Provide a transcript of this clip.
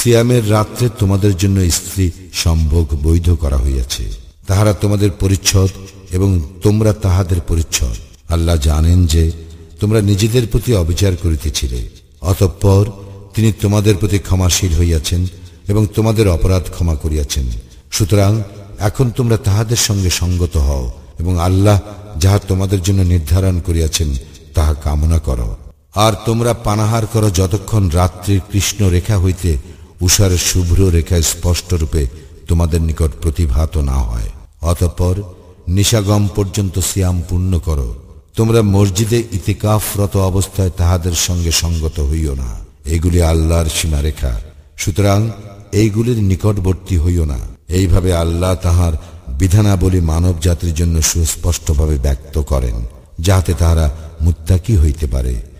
সিয়ামের রাত্রে তোমাদের জন্য স্ত্রী সম্ভোগ বৈধ করা হইয়াছে, তাহারা তোমাদের পরিচ্ছদ এবং তোমরা তাহাদের পরিচ্ছদ। আল্লাহ জানেন যে তোমরা নিজেদের প্রতি অবিচার করিতেছিলে, অতঃপর তিনি তোমাদের প্রতি ক্ষমাশীল হইয়াছেন এবং তোমাদের অপরাধ ক্ষমা করিয়াছেন। সুতরাং এখন তোমরা তাহাদের সঙ্গে সঙ্গত হও এবং আল্লাহ যাহা তোমাদের জন্য নির্ধারণ করিয়াছেন তাহা কামনা করো। আর তোমরা পানাহার করো যতক্ষণ রাত্রির কৃষ্ণ রেখা হইতে উষার শুভ্র রেখা স্পষ্ট রূপে তোমাদের নিকট প্রতিভাত না হয়। অতঃপর নিশাগম পর্যন্ত সিয়াম পূর্ণ করো। তোমরা মসজিদে ইতিকাফরত অবস্থায় তাহাদের সঙ্গে সঙ্গত হইও না, এগুলি আল্লাহর সীমারেখা, সুতরাং এইগুলির নিকটবর্তী হইও না। এইভাবে আল্লাহ তাহার বিধানাবলী মানব জাতির জন্য সুস্পষ্টভাবে ব্যক্ত করেন, যাহাতে তাহারা মুত্তাকি হইতে পারে।